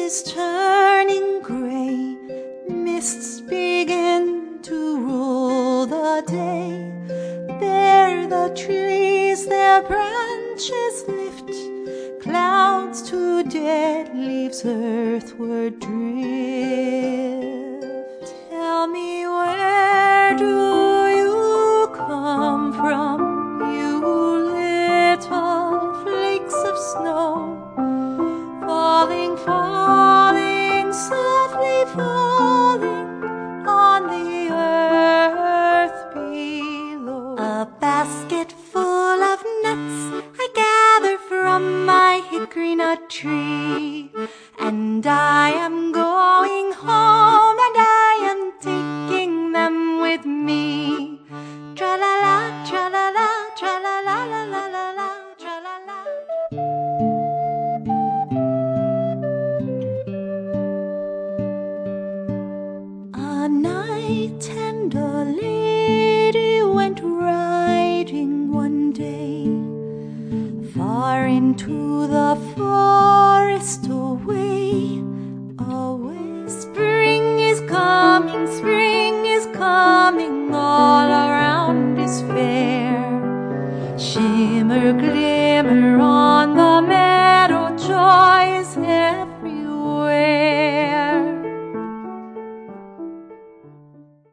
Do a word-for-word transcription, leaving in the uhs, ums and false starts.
is turning gray, mists begin to rule the day. There the trees their branches lift, clouds to dead leaves earthward drift. Tell me, where do you come from, you little flakes of snow? Falling, falling, softly falling on the earth below. A basket full of nuts I gather from my hickory nut tree, and I am going home, and I am taking them with me. Tra-la-la, tra-la-la, tra-la-la-la-la-la, tra-la-la. A knight and a lady went riding one day, far into the forest away, away. Spring is coming, spring is coming, all around is fair. Shimmer, glimmer on